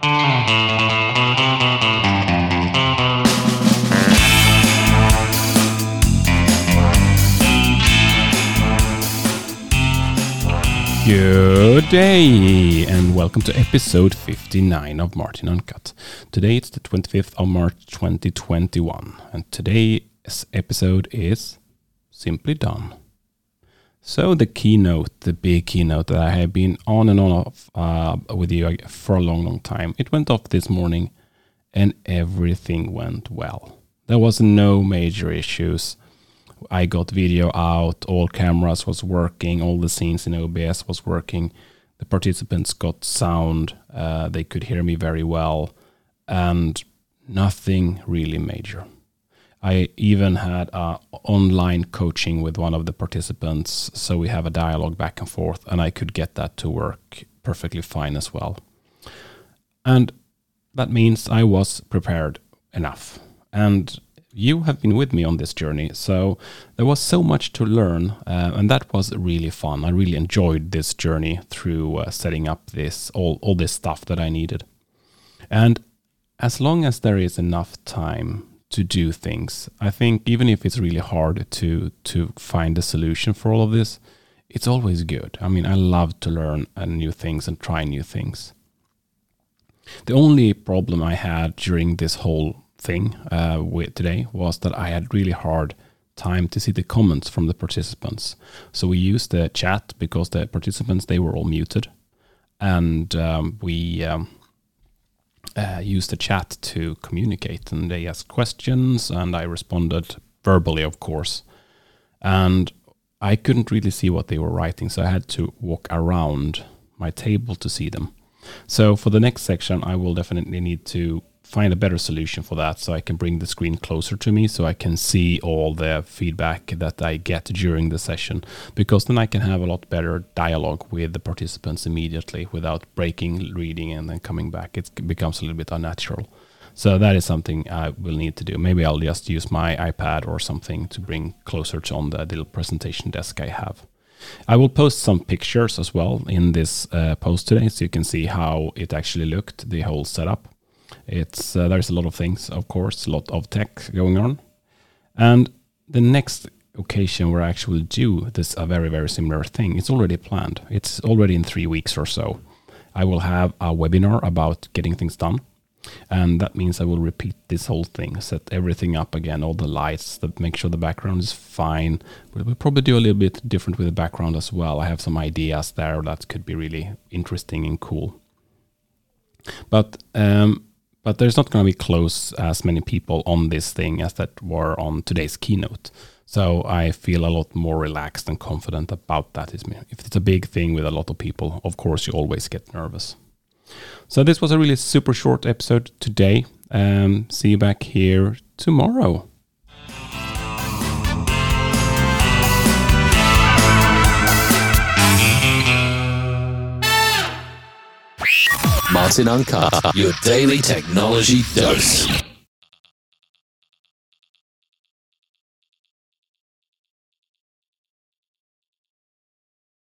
Good day, and welcome to episode 59 of Martin Uncut. Today it's the 25th of March 2021, and today's episode is Simply Done. So the big keynote that I have been on and off with you for a long time, it went off this morning and everything went well. There was no major issues. I got video out, all cameras was working, all the scenes in OBS was working. The participants got sound, they could hear me very well, and nothing really major. I even had online coaching with one of the participants, so we have a dialogue back and forth, and I could get that to work perfectly fine as well. And that means I was prepared enough. And you have been with me on this journey, so there was so much to learn, and that was really fun. I really enjoyed this journey through setting up all this stuff that I needed. And as long as there is enough time to do things, I think even if it's really hard to find a solution for all of this, it's always good. I mean, I love to learn new things and try new things. The only problem I had during this whole thing with today was that I had really hard time to see the comments from the participants. So we used the chat because the participants, they were all muted, and we used the chat to communicate, and they asked questions and I responded verbally, of course, and I couldn't really see what they were writing, so I had to walk around my table to see them. So for the next section I will definitely need to find a better solution for that, so I can bring the screen closer to me so I can see all the feedback that I get during the session, because then I can have a lot better dialogue with the participants immediately without breaking, reading, and then coming back. It becomes a little bit unnatural. So that is something I will need to do. Maybe I'll just use my iPad or something to bring closer to on the little presentation desk I have. I will post some pictures as well in this post today, so you can see how it actually looked, the whole setup. It's there's a lot of things, of course, a lot of tech going on. And the next occasion where I actually do this a very, very similar thing, it's already planned. It's already in 3 weeks or so. I will have a webinar about getting things done. And that means I will repeat this whole thing, set everything up again, all the lights, make sure the background is fine. We'll probably do a little bit different with the background as well. I have some ideas there that could be really interesting and cool. But there's not going to be close as many people on this thing as that were on today's keynote. So I feel a lot more relaxed and confident about that. If it's a big thing with a lot of people, of course you always get nervous. So this was a really super short episode today. See you back here tomorrow. Martin Uncut, your daily technology dose.